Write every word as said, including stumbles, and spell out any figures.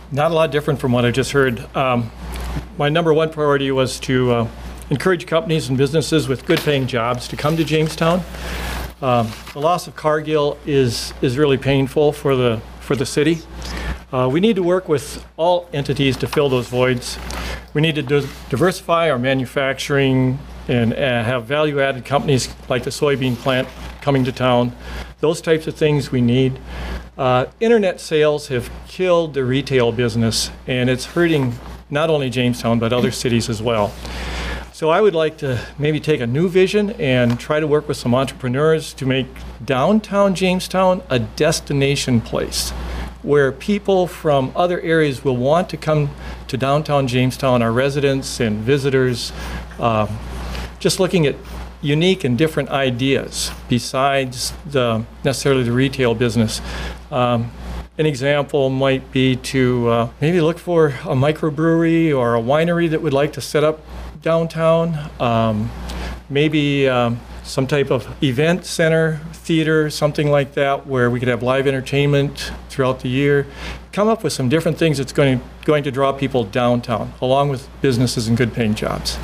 Not a lot different from what I just heard. Um, my number one priority was to uh, encourage companies and businesses with good-paying jobs to come to Jamestown. Um, the loss of Cargill is is really painful for the for the city. Uh, we need to work with all entities to fill those voids. We need to di- diversify our manufacturing and uh, have value-added companies like the soybean plant coming to town. Those types of things we need. Uh, internet sales have killed the retail business, and it's hurting not only Jamestown, but other cities as well. So I would like to maybe take a new vision and try to work with some entrepreneurs to make downtown Jamestown a destination place where people from other areas will want to come to downtown Jamestown, our residents and visitors, uh, just looking at unique and different ideas besides the necessarily the retail business. Um, an example might be to uh, maybe look for a microbrewery or a winery that would like to set up downtown. Um, maybe um, some type of event center, theater, something like that, where we could have live entertainment throughout the year. Come up with some different things that's going to, going to draw people downtown, along with businesses and good-paying jobs.